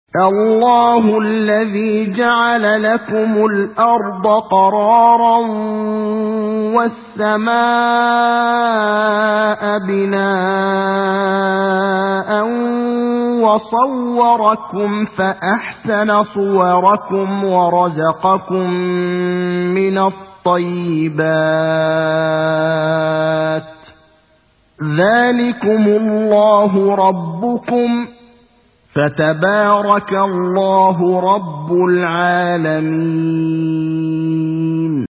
الله الذي جعل لكم الأرض قرارا والسماء بناء وصوركم فأحسن صوركم ورزقكم من الطيبات ذلكم الله ربكم فتبارك الله رب العالمين.